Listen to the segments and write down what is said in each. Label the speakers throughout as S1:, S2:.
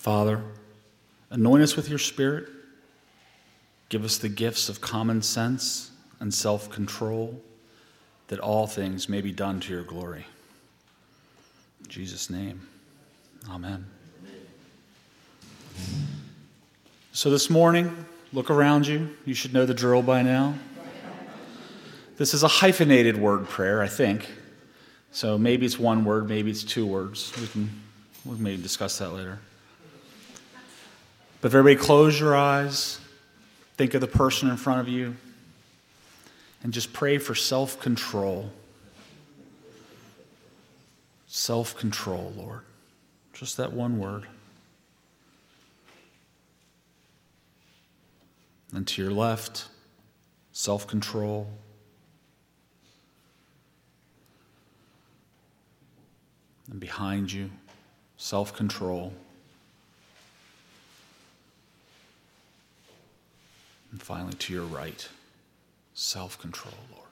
S1: Father, anoint us with your Spirit. Give us the gifts of common sense and self-control, that all things may be done to your glory. In Jesus' name, amen. So this morning, look around you. You should know the drill by now. This is a hyphenated word prayer, I think. So maybe it's one word, maybe it's two words. We'll maybe discuss that later. But everybody close your eyes, think of the person in front of you, and just pray for self-control. Self-control, Lord. Just that one word. And to your left, self-control. And behind you, self-control. And finally, to your right, self-control, Lord.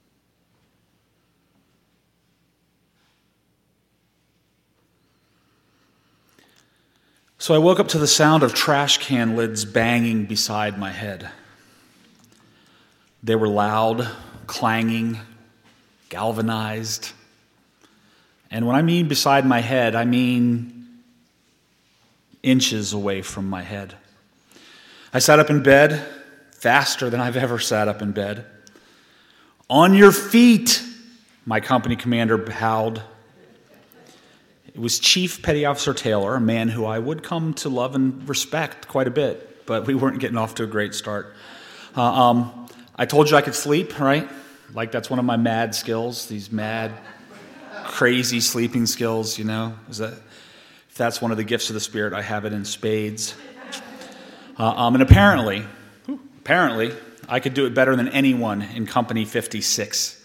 S1: So I woke up to the sound of trash can lids banging beside my head. They were loud, clanging, galvanized. And when I mean beside my head, I mean inches away from my head. I sat up in bed, faster than I've ever sat up in bed. "On your feet," my company commander howled. It was Chief Petty Officer Taylor, a man who I would come to love and respect quite a bit, but we weren't getting off to a great start. I told you I could sleep, right? Like that's one of my mad skills, these mad, crazy sleeping skills, you know? If that's one of the gifts of the Spirit, I have it in spades. And apparently, I could do it better than anyone in Company 56,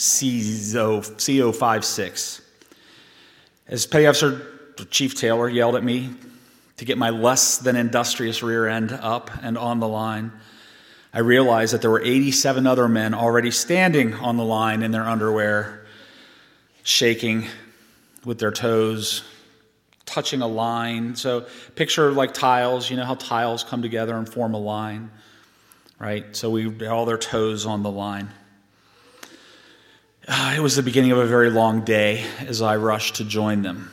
S1: CO56. As Petty Officer Chief Taylor yelled at me to get my less than industrious rear end up and on the line, I realized that there were 87 other men already standing on the line in their underwear, shaking with their toes, touching a line. So picture like tiles, you know how tiles come together and form a line, right? So we had all their toes on the line. It was the beginning of a very long day as I rushed to join them.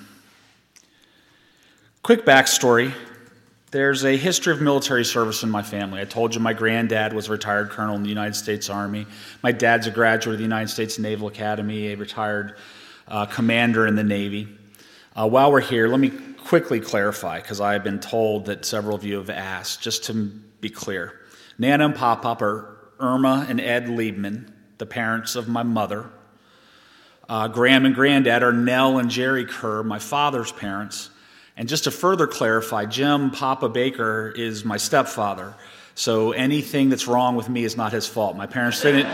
S1: Quick backstory. There's a history of military service in my family. I told you my granddad was a retired colonel in the United States Army. My dad's a graduate of the United States Naval Academy, a retired commander in the Navy. While we're here, let me quickly clarify, because I have been told that several of you have asked, just to be clear. Nana and Pop-Pop are Irma and Ed Liebman, the parents of my mother. Graham and Granddad are Nell and Jerry Kerr, my father's parents. And just to further clarify, Jim Papa Baker is my stepfather. So anything that's wrong with me is not his fault. My parents didn't...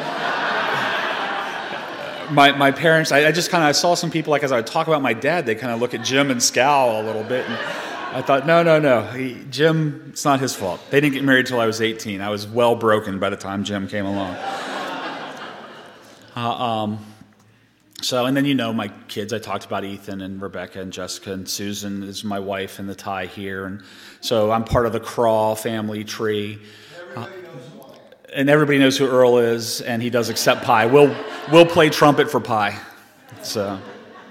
S1: My parents, I saw some people, like as I would talk about my dad, they kind of look at Jim and scowl a little bit. And I thought, no. Jim, it's not his fault. They didn't get married until I was 18. I was well broken by the time Jim came along. And then my kids, I talked about Ethan and Rebecca and Jessica and Susan is my wife and the tie here. And so I'm part of the Craw family tree. And everybody knows who Earl is, and he does accept pie. We'll play trumpet for pie. So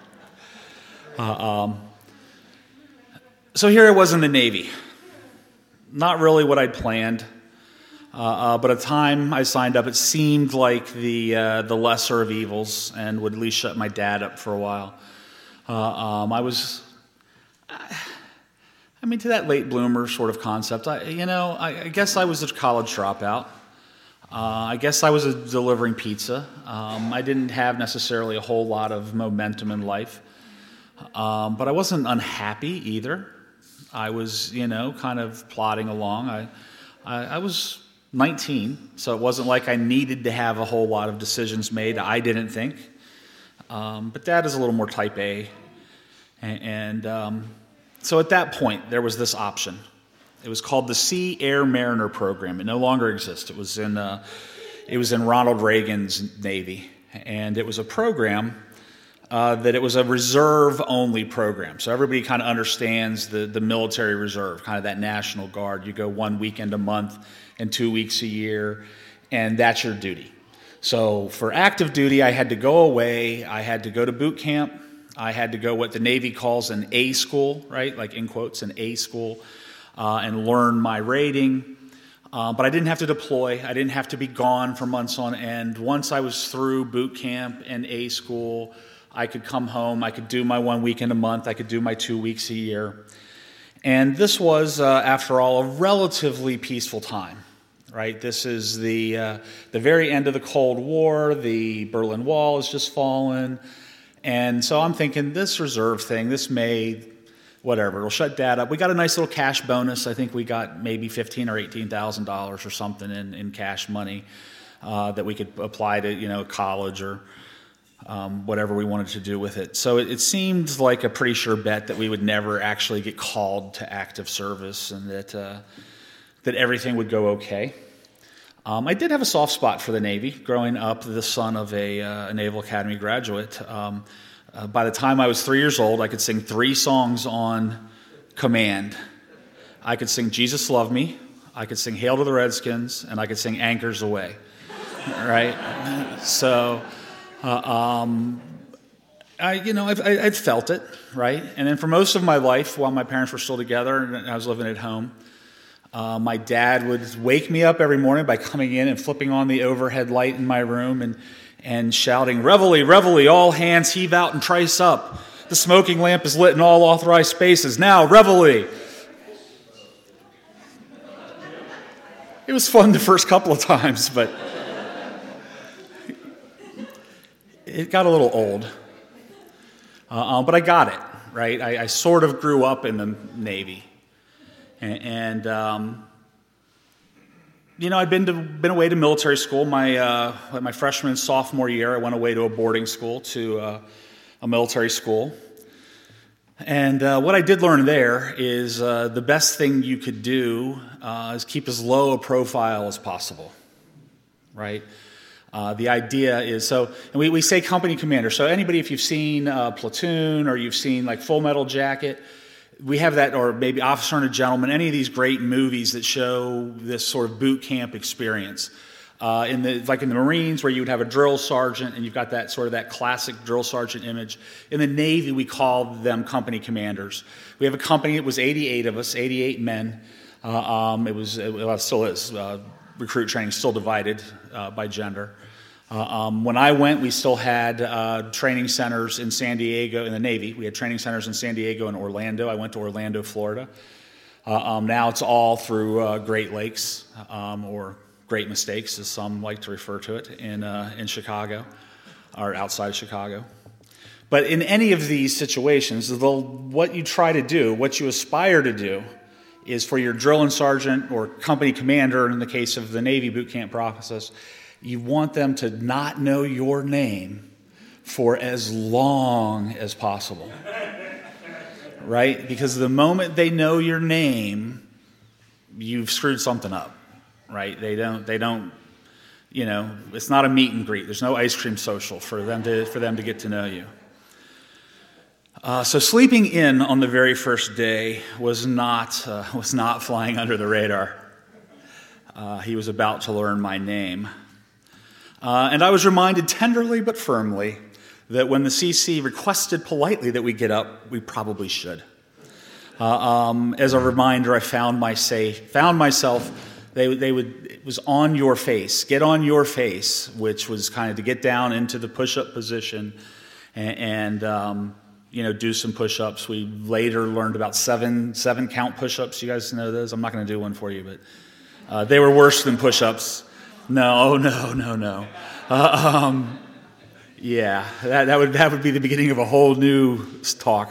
S1: here I was in the Navy. Not really what I'd planned, but at the time I signed up, it seemed like the lesser of evils, and would at least shut my dad up for a while. To that late bloomer sort of concept. I guess I was a college dropout. I guess I was delivering pizza. I didn't have necessarily a whole lot of momentum in life. But I wasn't unhappy either. I was, kind of plodding along. I was 19, so it wasn't like I needed to have a whole lot of decisions made, I didn't think. But Dad is a little more type A. So at that point, there was this option. It was called the Sea Air Mariner Program. It no longer exists. It was in Ronald Reagan's Navy, and it was a program that it was a reserve-only program. So everybody kind of understands the military reserve, kind of that National Guard. You go 1 weekend a month and 2 weeks a year, and that's your duty. So for active duty, I had to go away. I had to go to boot camp. I had to go what the Navy calls an A school, right? Like in quotes, an A school, and learn my rating. But I didn't have to deploy. I didn't have to be gone for months on end. Once I was through boot camp and A school, I could come home. I could do my 1 weekend a month. I could do my 2 weeks a year. And this was, after all, a relatively peaceful time, right? This is the very end of the Cold War. The Berlin Wall has just fallen. And so I'm thinking, this reserve thing, this may, whatever, it'll shut Dad up. We got a nice little cash bonus. I think we got maybe $15,000 or $18,000 or something in cash money that we could apply to, college or whatever we wanted to do with it. So it seemed like a pretty sure bet that we would never actually get called to active service and that everything would go okay. I did have a soft spot for the Navy. Growing up, the son of a Naval Academy graduate, by the time I was 3 years old, I could sing 3 songs on command. I could sing Jesus Love Me, I could sing Hail to the Redskins, and I could sing Anchors Aweigh, right? So, I'd felt it, right? And then for most of my life, while my parents were still together and I was living at home, my dad would wake me up every morning by coming in and flipping on the overhead light in my room and shouting, "Reveille, reveille, all hands heave out and trice up. The smoking lamp is lit in all authorized spaces. Now, reveille." It was fun the first couple of times, but it got a little old. But I got it, right? I sort of grew up in the Navy. And I'd been away to military school. My freshman and sophomore year, I went away to a boarding school, to a military school. And what I did learn there is the best thing you could do is keep as low a profile as possible, right? The idea is, and we say company commander. So anybody, if you've seen Platoon or you've seen like Full Metal Jacket, we have that, or maybe Officer and a Gentleman, any of these great movies that show this sort of boot camp experience. In the Marines, where you would have a drill sergeant, and you've got that classic drill sergeant image. In the Navy, we call them company commanders. We have a company. It was 88 of us, 88 men. It still is. Recruit training still divided by gender. When I went, we still had training centers in San Diego, in the Navy. We had training centers in San Diego and Orlando. I went to Orlando, Florida. Now it's all through Great Lakes, or Great Mistakes, as some like to refer to it, in Chicago, or outside of Chicago. But in any of these situations, what you try to do, what you aspire to do, is for your drill and sergeant or company commander, in the case of the Navy boot camp process, you want them to not know your name for as long as possible, right? Because the moment they know your name, you've screwed something up, right? They don't, it's not a meet and greet. There's no ice cream social for them to get to know you. So sleeping in on the very first day was not flying under the radar. He was about to learn my name. And I was reminded tenderly but firmly that when the CC requested politely that we get up, we probably should. As a reminder, I found myself, it was on your face, get on your face, which was kind of to get down into the push-up position and do some push-ups. We later learned about seven count push-ups. You guys know those? I'm not going to do one for you, but they were worse than push-ups. No. Yeah, that would be the beginning of a whole new talk.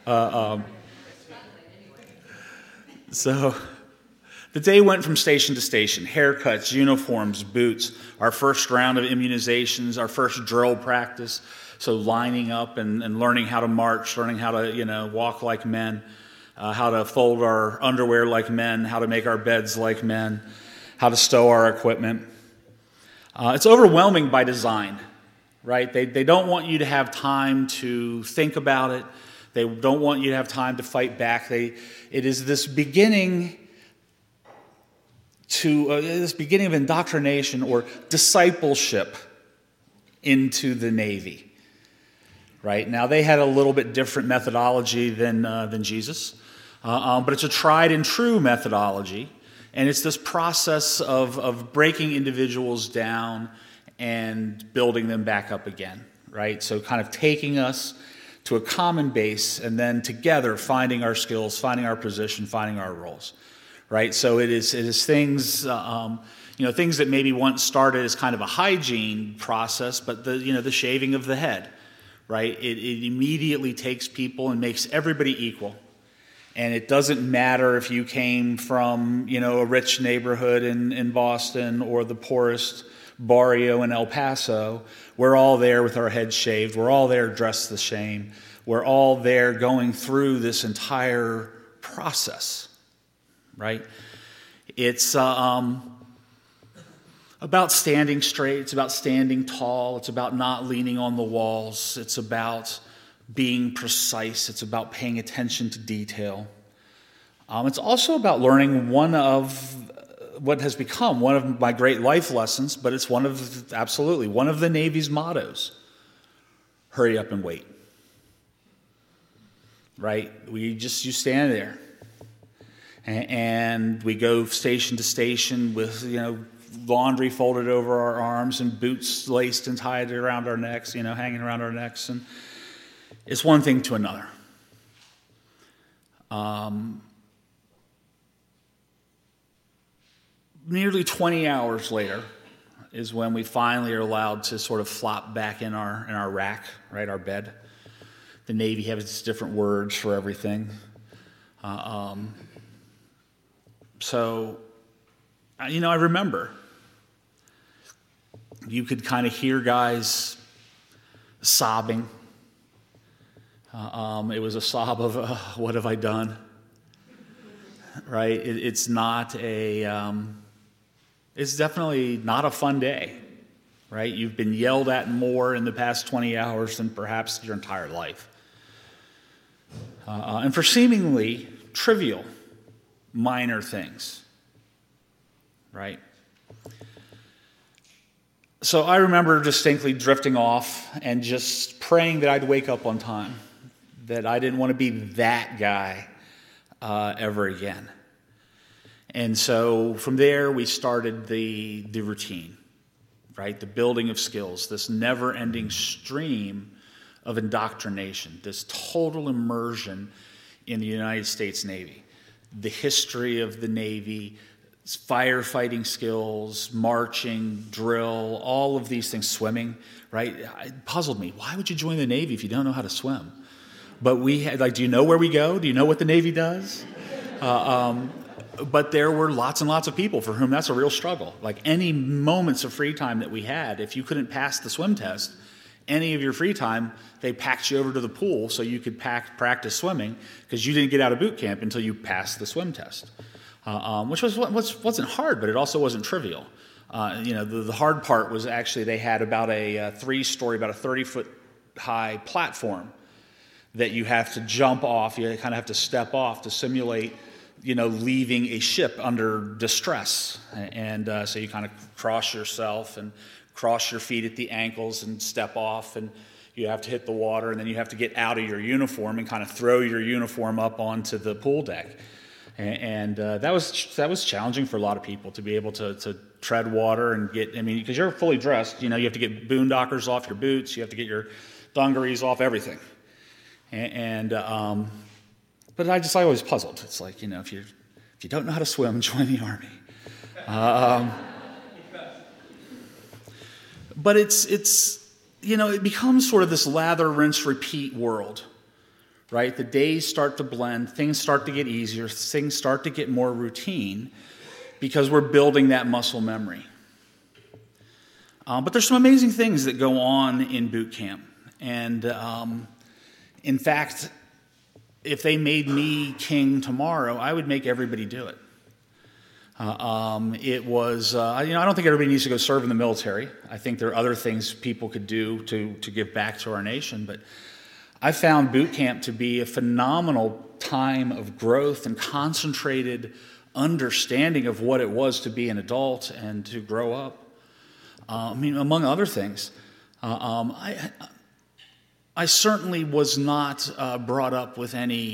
S1: So the day went from station to station: haircuts, uniforms, boots, our first round of immunizations, our first drill practice. So lining up and learning how to march, learning how to walk like men, how to fold our underwear like men, how to make our beds like men, how to stow our equipment. It's overwhelming by design, right? They don't want you to have time to think about it. They don't want you to have time to fight back. It is this beginning of indoctrination or discipleship into the Navy. Right? Now, they had a little bit different methodology than Jesus, but it's a tried and true methodology, and it's this process of breaking individuals down and building them back up again, right? So kind of taking us to a common base and then together finding our skills, finding our position, finding our roles, right? So it is things, things that maybe once started as kind of a hygiene process, but the shaving of the head, right? It immediately takes people and makes everybody equal. And it doesn't matter if you came from, a rich neighborhood in Boston or the poorest barrio in El Paso. We're all there with our heads shaved. We're all there dressed the same. We're all there going through this entire process, right? It's about standing straight. It's about standing tall. It's about not leaning on the walls. It's about being precise. It's about paying attention to detail. It's also about learning one of what has become one of my great life lessons, but it's absolutely one of the Navy's mottos: hurry up and wait. Right? You stand there, and we go station to station with laundry folded over our arms and boots laced and tied around our necks, hanging around our necks, and it's one thing to another. Nearly 20 hours later is when we finally are allowed to sort of flop back in our rack, right, our bed. The Navy has its different words for everything. So, I remember you could kind of hear guys sobbing. It was a sob of, what have I done? Right? It's definitely not a fun day, right? You've been yelled at more in the past 20 hours than perhaps your entire life. And for seemingly trivial, minor things, right? So I remember distinctly drifting off and just praying that I'd wake up on time, that I didn't want to be that guy ever again. And so from there, we started the routine, right? The building of skills, this never-ending stream of indoctrination, this total immersion in the United States Navy, the history of the Navy, firefighting skills, marching, drill, all of these things, swimming, right? It puzzled me. Why would you join the Navy if you don't know how to swim? But we had, do you know where we go? Do you know what the Navy does? But there were lots and lots of people for whom that's a real struggle. Like any moments of free time that we had, if you couldn't pass the swim test, any of your free time, they packed you over to the pool so you could practice swimming because you didn't get out of boot camp until you passed the swim test, which wasn't hard, but it also wasn't trivial. The hard part was actually they had about a 3-story, about a 30-foot high platform that you have to jump off. You kind of have to step off to simulate leaving a ship under distress. And so you kind of cross yourself and cross your feet at the ankles and step off, and you have to hit the water, and then you have to get out of your uniform and kind of throw your uniform up onto the pool deck. And that was challenging for a lot of people to be able to tread water and because you're fully dressed, you have to get boondockers off your boots, you have to get your dungarees off, everything. But I was puzzled. It's like, if you don't know how to swim, join the Army. But it becomes sort of this lather, rinse, repeat world, right? The days start to blend, things start to get easier, things start to get more routine because we're building that muscle memory. But there's some amazing things that go on in boot camp. And in fact, if they made me king tomorrow, I would make everybody do it. It was, I don't think everybody needs to go serve in the military. I think there are other things people could do to give back to our nation. But I found boot camp to be a phenomenal time of growth and concentrated understanding of what it was to be an adult and to grow up. Among other things, I certainly was not brought up with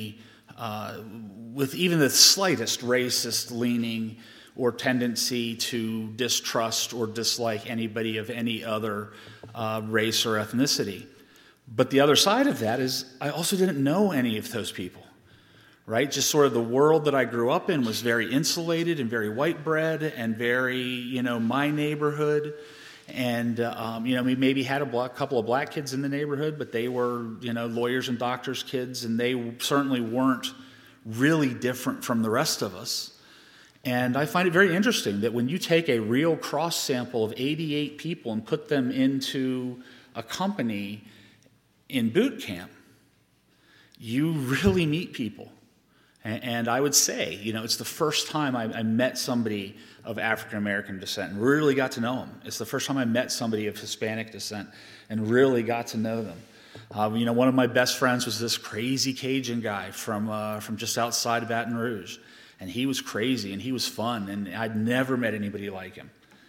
S1: with even the slightest racist leaning or tendency to distrust or dislike anybody of any other race or ethnicity. But the other side of that is I also didn't know any of those people, right? Just sort of the world that I grew up in was very insulated and very white bread and very, my neighborhood. And, we maybe had a couple of black kids in the neighborhood, but they were, lawyers and doctors' kids, and they certainly weren't really different from the rest of us. And I find it very interesting that when you take a real cross sample of 88 people and put them into a company in boot camp, you really meet people. And I would say, it's the first time I met somebody of African American descent and really got to know them. It's the first time I met somebody of Hispanic descent and really got to know them. One of my best friends was this crazy Cajun guy from just outside of Baton Rouge. And he was crazy and he was fun, and I'd never met anybody like him.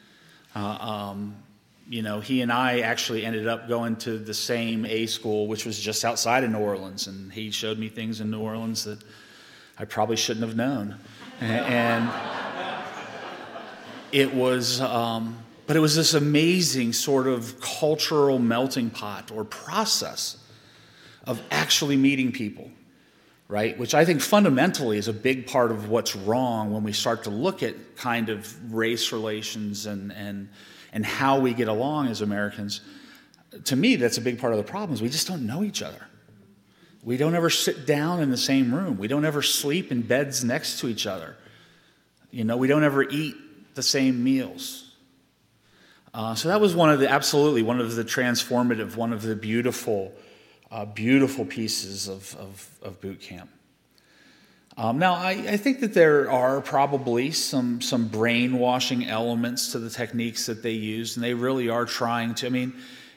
S1: He and I actually ended up going to the same A school, which was just outside of New Orleans, and he showed me things in New Orleans that I probably shouldn't have known. And it was, but it was this amazing sort of cultural melting pot or process of actually meeting people, right? Which I think fundamentally is a big part of what's wrong when we start to look at kind of race relations and how we get along as Americans. To me, that's a big part of the problem is we just don't know each other. We don't ever sit down in the same room. We don't ever sleep in beds next to each other. We don't ever eat the same meals. So that was one of the transformative, one of the beautiful pieces of boot camp. Now, I think that there are probably some brainwashing elements to the techniques that they use, and they really are trying to.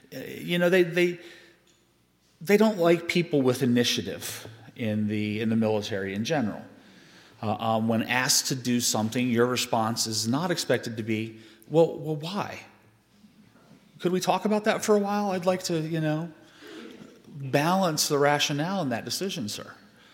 S1: They don't like people with initiative in the military in general. When asked to do something, your response is not expected to be, well, why? Could we talk about that for a while? I'd like to, balance the rationale in that decision, sir.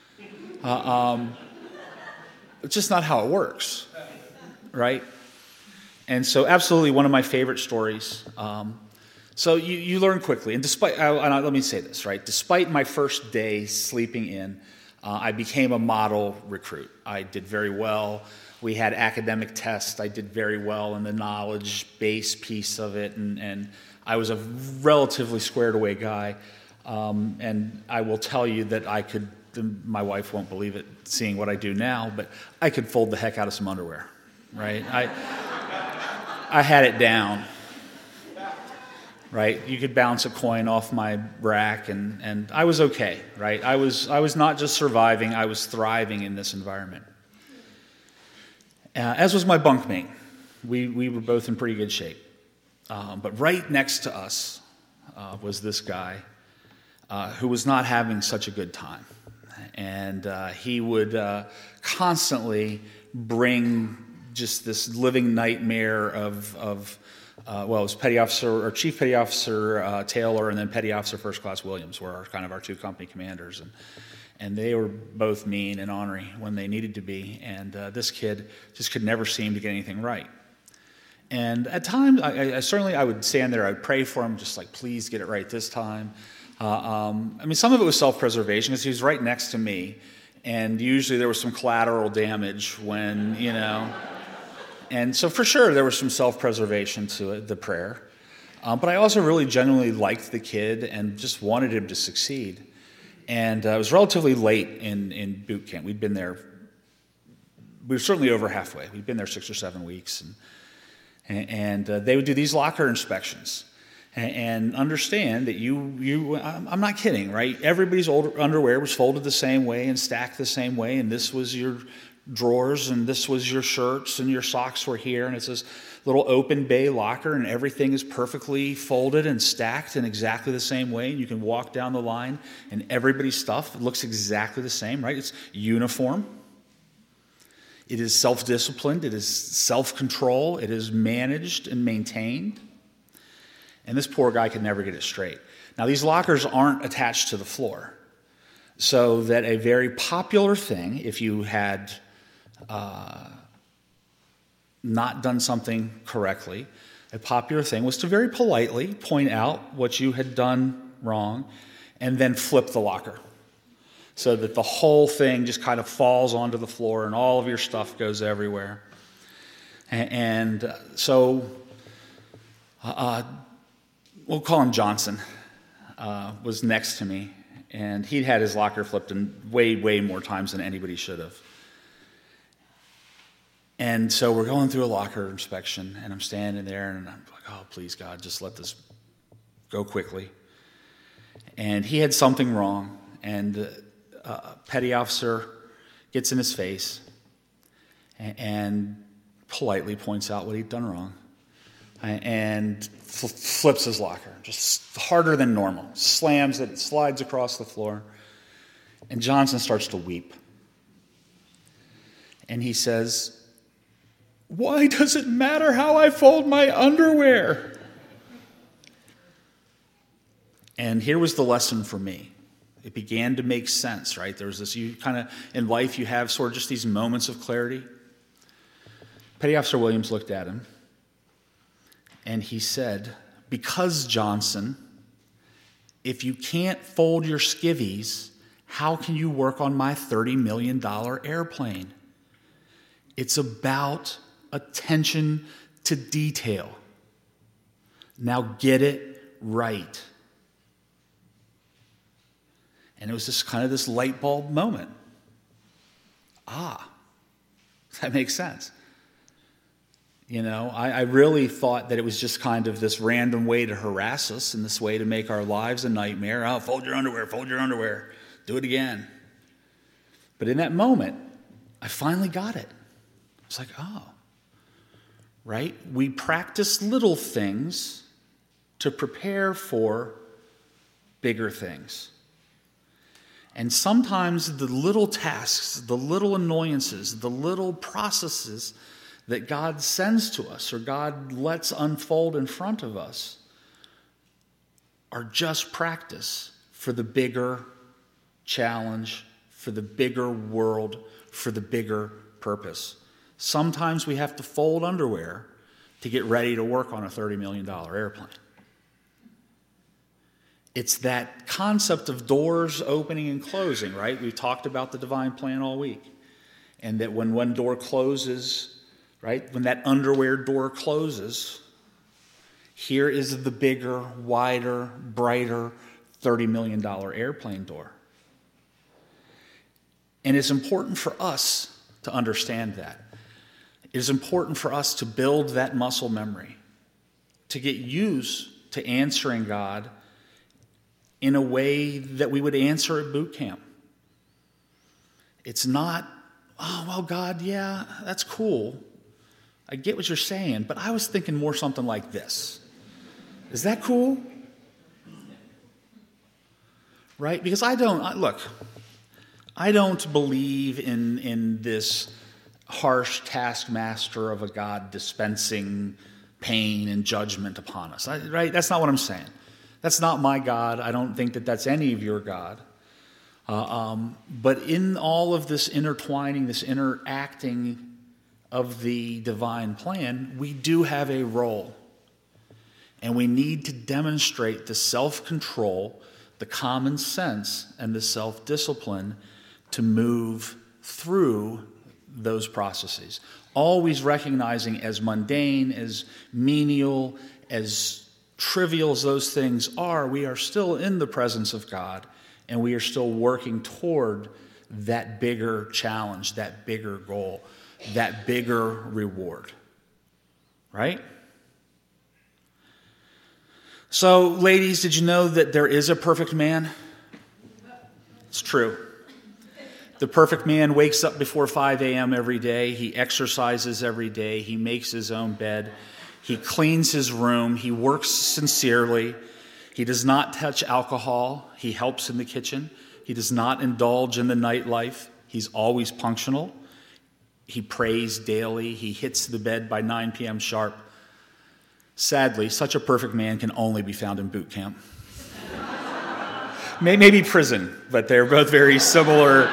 S1: It's just not how it works, right? And so absolutely one of my favorite stories. So you learn quickly. And let me say this, right? Despite my first day sleeping in, I became a model recruit. I did very well. We had academic tests. I did very well in the knowledge base piece of it. And I was a relatively squared away guy. And I will tell you that my wife won't believe it seeing what I do now, but I could fold the heck out of some underwear, right? I had it down, right? You could bounce a coin off my rack, and I was okay, right? I was not just surviving, I was thriving in this environment. As was my bunkmate. We were both in pretty good shape. But right next to us was this guy who was not having such a good time. And he would constantly bring just this living nightmare of it was Petty Officer or Chief Petty Officer Taylor and then Petty Officer First Class Williams were kind of our two company commanders, and they were both mean and ornery when they needed to be. And this kid just could never seem to get anything right. And at times, I would stand there, I would pray for him, just like, please get it right this time. Some of it was self-preservation because he was right next to me, and usually there was some collateral damage when, and so for sure there was some self-preservation to it, the prayer. But I also really genuinely liked the kid and just wanted him to succeed. And it was relatively late in boot camp. We were certainly over halfway. We'd been there 6 or 7 weeks, and they would do these locker inspections. And understand that I'm not kidding, right? Everybody's old underwear was folded the same way and stacked the same way, and this was your drawers, and this was your shirts, and your socks were here, and it's this little open bay locker, and everything is perfectly folded and stacked in exactly the same way. And you can walk down the line, and everybody's stuff looks exactly the same, right? It's uniform. It is self-disciplined. It is self-control. It is managed and maintained. And this poor guy could never get it straight. Now, these lockers aren't attached to the floor, so that a very popular thing, if you had not done something correctly, a popular thing was to very politely point out what you had done wrong and then flip the locker so that the whole thing just kind of falls onto the floor and all of your stuff goes everywhere. And so we'll call him Johnson, was next to me, and he'd had his locker flipped in way, way more times than anybody should have. And so we're going through a locker inspection, and I'm standing there, and I'm like, oh, please, God, just let this go quickly. And he had something wrong, and a petty officer gets in his face and politely points out what he'd done wrong and flips his locker, just harder than normal, slams it, slides across the floor, and Johnson starts to weep. And he says, "Why does it matter how I fold my underwear?" And here was the lesson for me. It began to make sense, right? There was this, you kind of, in life, you have sort of just these moments of clarity. Petty Officer Williams looked at him, and he said, "Because, Johnson, if you can't fold your skivvies, how can you work on my $30 million airplane? It's about attention to detail. Now get it right." And it was just kind of this light bulb moment. That makes sense. You know, I really thought that it was just kind of this random way to harass us and this way to make our lives a nightmare. Oh, fold your underwear, do it again. But in that moment, I finally got it. I was like, oh, right? We practice little things to prepare for bigger things. And sometimes the little tasks, the little annoyances, the little processes that God sends to us or God lets unfold in front of us are just practice for the bigger challenge, for the bigger world, for the bigger purpose. Sometimes we have to fold underwear to get ready to work on a $30 million airplane. It's that concept of doors opening and closing, right? We've talked about the divine plan all week. And that when one door closes, right, when that underwear door closes, here is the bigger, wider, brighter $30 million airplane door. And it's important for us to understand that. It is important for us to build that muscle memory, to get used to answering God in a way that we would answer at boot camp. It's not, oh, well, God, yeah, that's cool. I get what you're saying, but I was thinking more something like this. Is that cool? Right? Because I don't believe in this harsh taskmaster of a God dispensing pain and judgment upon us. Right? That's not what I'm saying. That's not my God. I don't think that that's any of your God. But in all of this intertwining, this interacting of the divine plan, we do have a role. And we need to demonstrate the self-control, the common sense, and the self-discipline to move through those processes. Always recognizing, as mundane, as menial, as trivial as those things are, we are still in the presence of God, and we are still working toward that bigger challenge, that bigger goal, that bigger reward. Right? So, ladies, did you know that there is a perfect man? It's true. The perfect man wakes up before 5 a.m. every day. He exercises every day. He makes his own bed. He cleans his room. He works sincerely. He does not touch alcohol. He helps in the kitchen. He does not indulge in the nightlife. He's always punctual. He prays daily. He hits the bed by 9 p.m. sharp. Sadly, such a perfect man can only be found in boot camp. Maybe prison, but they're both very similar.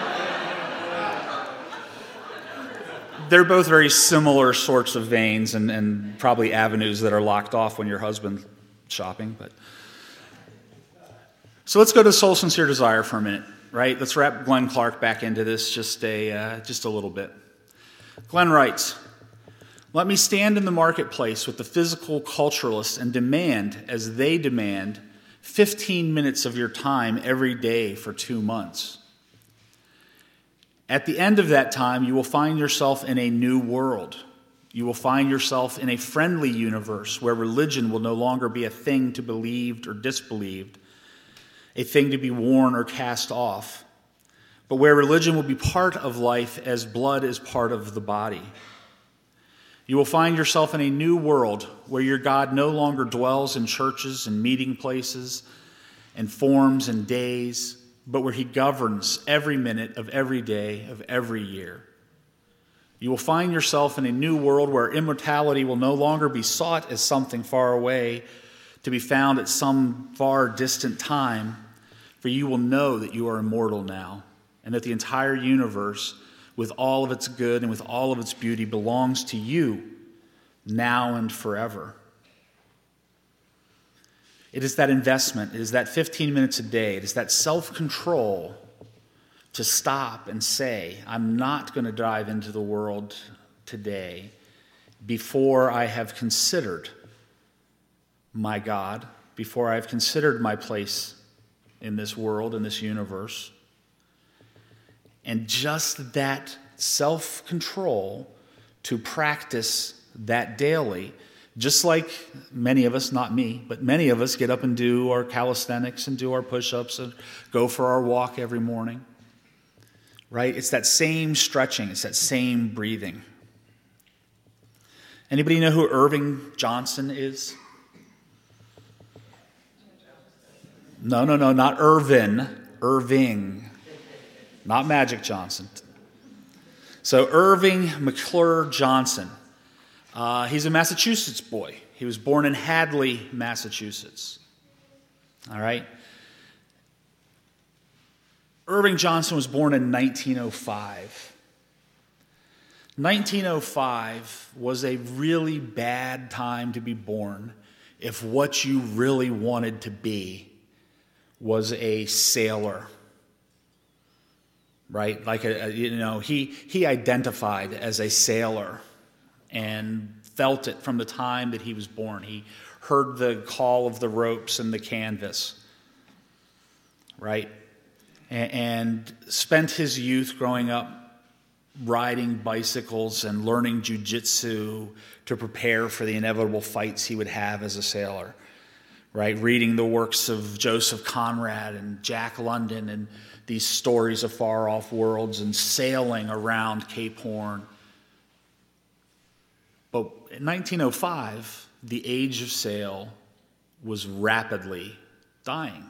S1: They're both very similar sorts of veins and probably avenues that are locked off when your husband's shopping. So let's go to Soul Sincere Desire for a minute, right? Let's wrap Glenn Clark back into this just a little bit. Glenn writes, "Let me stand in the marketplace with the physical culturalists and demand, as they demand, 15 minutes of your time every day for 2 months. At the end of that time, you will find yourself in a new world. You will find yourself in a friendly universe where religion will no longer be a thing to be believed or disbelieved, a thing to be worn or cast off, but where religion will be part of life as blood is part of the body. You will find yourself in a new world where your God no longer dwells in churches and meeting places and forms and days, but where he governs every minute of every day of every year. You will find yourself in a new world where immortality will no longer be sought as something far away, to be found at some far distant time, for you will know that you are immortal now, and that the entire universe, with all of its good and with all of its beauty, belongs to you now and forever." It is that investment, it is that 15 minutes a day, it is that self-control to stop and say, I'm not going to dive into the world today before I have considered my God, before I have considered my place in this world, in this universe. And just that self-control to practice that daily, just like many of us, not me, but many of us get up and do our calisthenics and do our push-ups and go for our walk every morning, right? It's that same stretching. It's that same breathing. Anybody know who Irving Johnson is? No, not Irvin. Irving. Not Magic Johnson. So Irving McClure Johnson. He's a Massachusetts boy. He was born in Hadley, Massachusetts. All right? Irving Johnson was born in 1905. 1905 was a really bad time to be born if what you really wanted to be was a sailor. Right? Like, he identified as a sailor and felt it from the time that he was born. He heard the call of the ropes and the canvas, right? And spent his youth growing up riding bicycles and learning jujitsu to prepare for the inevitable fights he would have as a sailor, right? Reading the works of Joseph Conrad and Jack London and these stories of far-off worlds and sailing around Cape Horn. But in 1905, the age of sail was rapidly dying.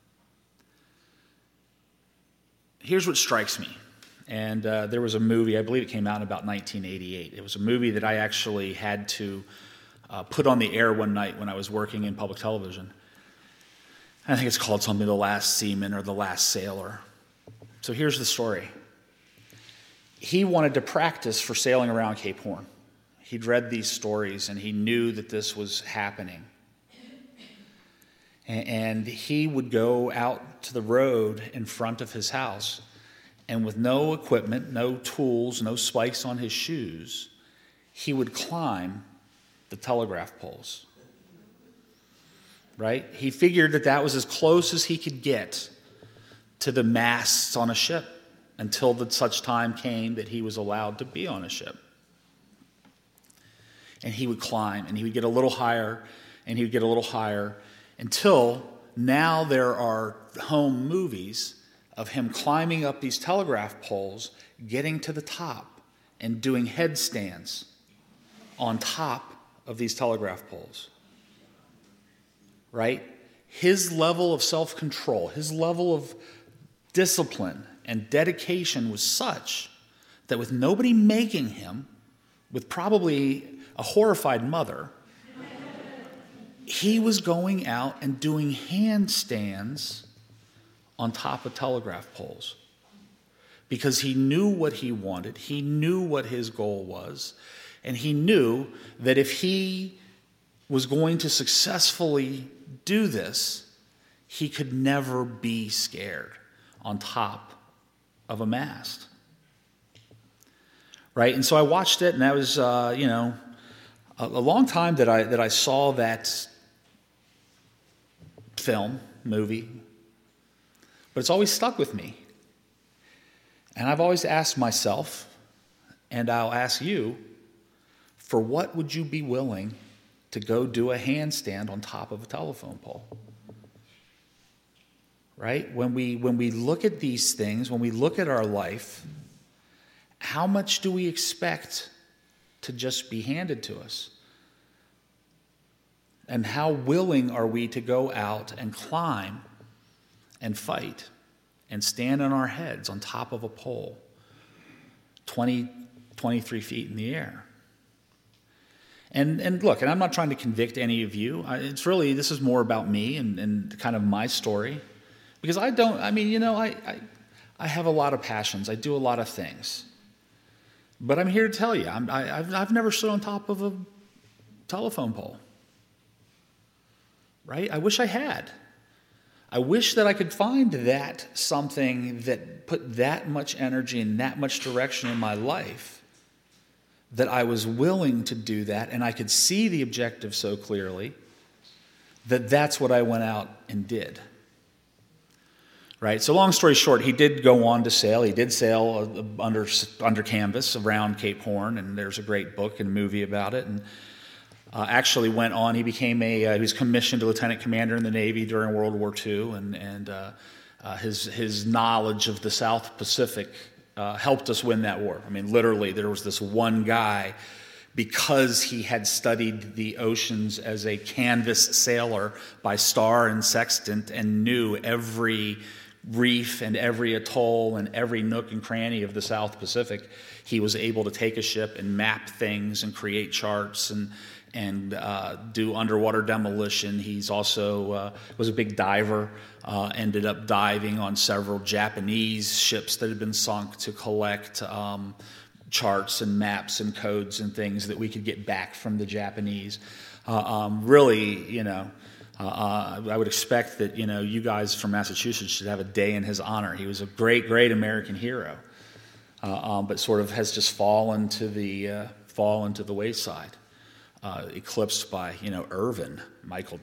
S1: Here's what strikes me. And there was a movie, I believe it came out in about 1988. It was a movie that I actually had to put on the air one night when I was working in public television. I think it's called something The Last Seaman or The Last Sailor. So here's the story. He wanted to practice for sailing around Cape Horn. He'd read these stories and he knew that this was happening. And he would go out to the road in front of his house, and with no equipment, no tools, no spikes on his shoes, he would climb the telegraph poles. Right? He figured that that was as close as he could get to the masts on a ship until such time came that he was allowed to be on a ship. And he would climb, and he would get a little higher, and he would get a little higher, until now there are home movies of him climbing up these telegraph poles, getting to the top, and doing headstands on top of these telegraph poles. Right? His level of self-control, his level of discipline and dedication was such that with nobody making him, with probably a horrified mother, he was going out and doing handstands on top of telegraph poles because he knew what he wanted, he knew what his goal was, and he knew that if he was going to successfully do this, he could never be scared on top of a mast. Right? And so I watched it, and that was, a long time that I saw that movie, but it's always stuck with me. And I've always asked myself, and I'll ask you, for what would you be willing to go do a handstand on top of a telephone pole? Right? When we look at these things, when we look at our life, how much do we expect to just be handed to us? And how willing are we to go out and climb and fight and stand on our heads on top of a pole 20, 23 feet in the air? And look, and I'm not trying to convict any of you. This is more about me and kind of my story. Because I have a lot of passions. I do a lot of things. But I'm here to tell you, I've never stood on top of a telephone pole. Right? I wish I had. I wish that I could find that something that put that much energy and that much direction in my life, that I was willing to do that, and I could see the objective so clearly that that's what I went out and did. Right? So long story short, he did go on to sail. He did sail under canvas around Cape Horn, and there's a great book and movie about it. And actually went on. He became he was commissioned a lieutenant commander in the Navy during World War II, and his knowledge of the South Pacific helped us win that war. I mean, literally, there was this one guy, because he had studied the oceans as a canvas sailor by star and sextant and knew every reef and every atoll and every nook and cranny of the South Pacific, he was able to take a ship and map things and create charts and do underwater demolition. He's also was a big diver, ended up diving on several Japanese ships that had been sunk to collect charts and maps and codes and things that we could get back from the Japanese. Really, I would expect that, you guys from Massachusetts should have a day in his honor. He was a great, great American hero, but sort of has just fallen to the wayside. Eclipsed by, Irvin, Michael.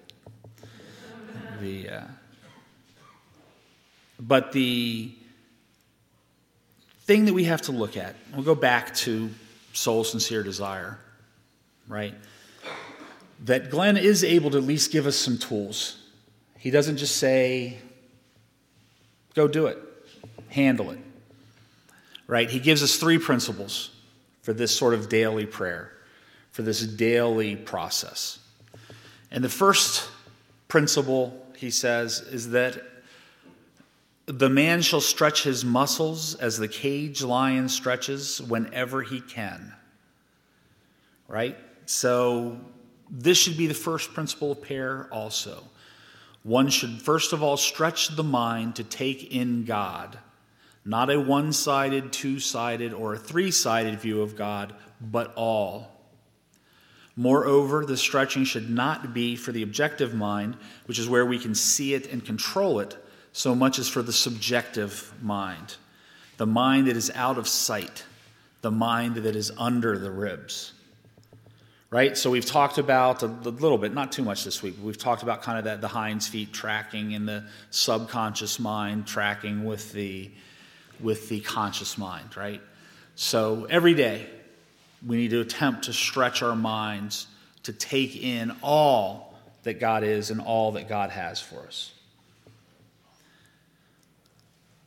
S1: But the thing that we have to look at, we'll go back to Soul Sincere Desire, right? That Glenn is able to at least give us some tools. He doesn't just say, go do it, handle it, right? He gives us 3 principles for this sort of daily prayer, for this daily process. And the first principle, he says, is that the man shall stretch his muscles as the caged lion stretches whenever he can. Right? So this should be the first principle of prayer also. One should first of all stretch the mind to take in God, not a one-sided, two-sided, or a three-sided view of God, but all. Moreover, the stretching should not be for the objective mind, which is where we can see it and control it, so much as for the subjective mind, the mind that is out of sight, the mind that is under the ribs. Right? So we've talked about a little bit, not too much this week, but we've talked about kind of the hinds feet tracking and the subconscious mind tracking with the conscious mind, right? So every day, we need to attempt to stretch our minds to take in all that God is and all that God has for us.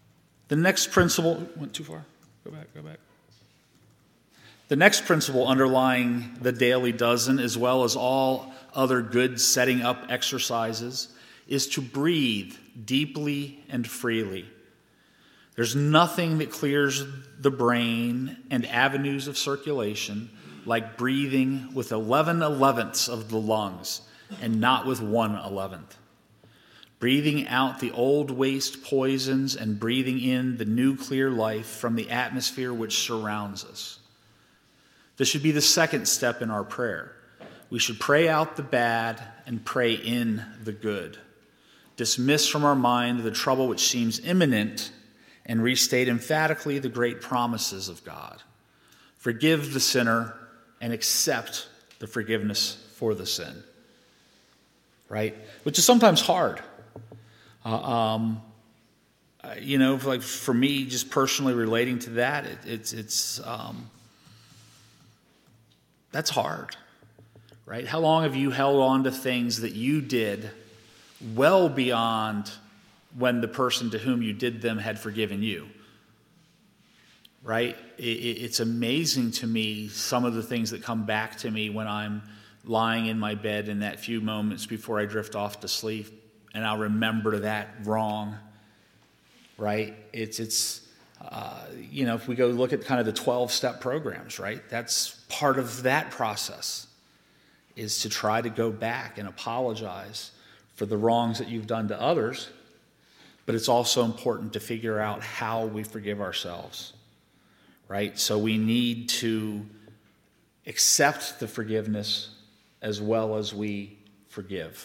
S1: The next principle, went too far. Go back. The next principle underlying the daily dozen, as well as all other good setting up exercises, is to breathe deeply and freely. There's nothing that clears the brain and avenues of circulation like breathing with 11/11ths of the lungs and not with 1/11th. Breathing out the old waste poisons and breathing in the new clear life from the atmosphere which surrounds us. This should be the second step in our prayer. We should pray out the bad and pray in the good. Dismiss from our mind the trouble which seems imminent and restate emphatically the great promises of God. Forgive the sinner and accept the forgiveness for the sin. Right? Which is sometimes hard. Like for me, just personally relating to that, that's hard. Right? How long have you held on to things that you did well beyond when the person to whom you did them had forgiven you? Right? It's amazing to me some of the things that come back to me when I'm lying in my bed in that few moments before I drift off to sleep, and I'll remember that wrong. Right? If we go look at kind of the 12-step programs, right? That's part of that process, is to try to go back and apologize for the wrongs that you've done to others. But it's also important to figure out how we forgive ourselves, right? So we need to accept the forgiveness as well as we forgive.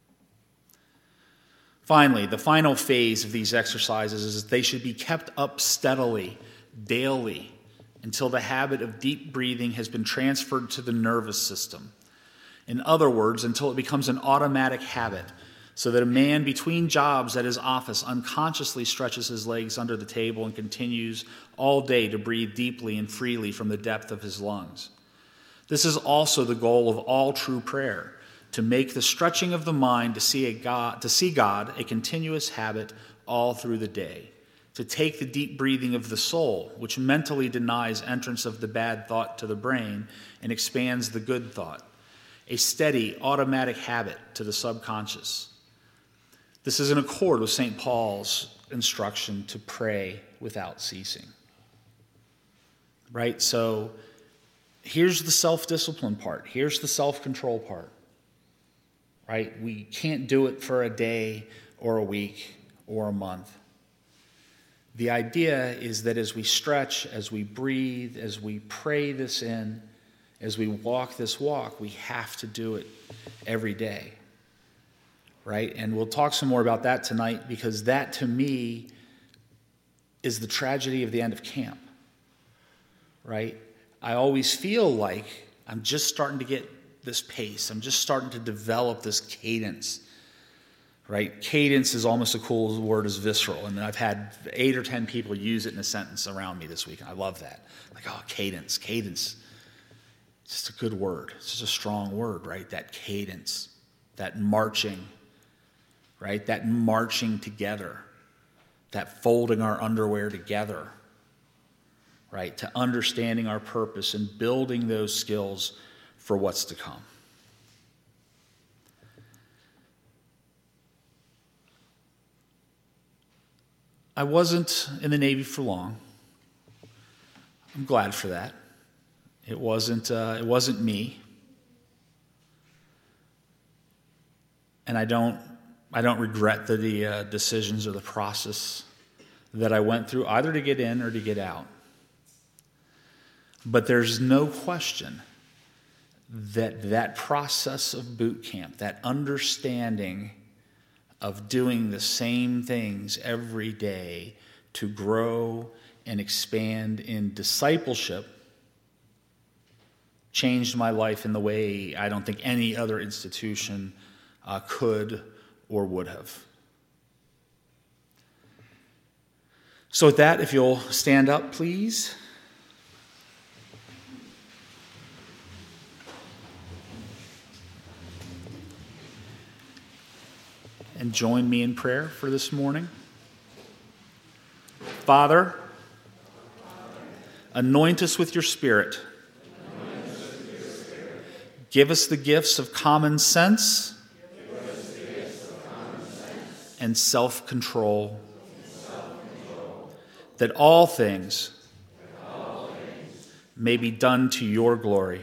S1: Finally, the final phase of these exercises is that they should be kept up steadily, daily, until the habit of deep breathing has been transferred to the nervous system. In other words, until it becomes an automatic habit, so that a man between jobs at his office unconsciously stretches his legs under the table and continues all day to breathe deeply and freely from the depth of his lungs. This is also the goal of all true prayer, to make the stretching of the mind to see God a continuous habit all through the day, to take the deep breathing of the soul, which mentally denies entrance of the bad thought to the brain and expands the good thought, a steady automatic habit to the subconscious. This is in accord with St. Paul's instruction to pray without ceasing. Right? So here's the self-discipline part. Here's the self-control part. Right? We can't do it for a day or a week or a month. The idea is that as we stretch, as we breathe, as we pray this in, as we walk this walk, we have to do it every day. Right? And we'll talk some more about that tonight, because that, to me, is the tragedy of the end of camp. Right? I always feel like I'm just starting to get this pace. I'm just starting to develop this cadence. Right? Cadence is almost as cool as a word as visceral. And I've had 8 or 10 people use it in a sentence around me this week. I love that. Like, oh, cadence. It's just a good word. It's just a strong word, right? That cadence, that marching. Right? That marching together, that folding our underwear together, right? To understanding our purpose and building those skills for what's to come. I wasn't in the Navy for long. I'm glad for that. It wasn't me. And I don't regret the decisions or the process that I went through, either to get in or to get out. But there's no question that process of boot camp, that understanding of doing the same things every day to grow and expand in discipleship, changed my life in the way I don't think any other institution could or would have. So with that, if you'll stand up, please. And join me in prayer for this morning. Father, anoint us with your Spirit. Give us the gifts of common sense and self-control, that all things may be done to your glory.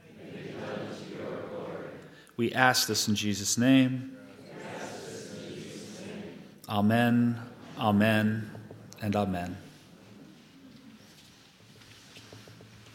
S1: We ask this in Jesus' name. Amen, amen, and amen.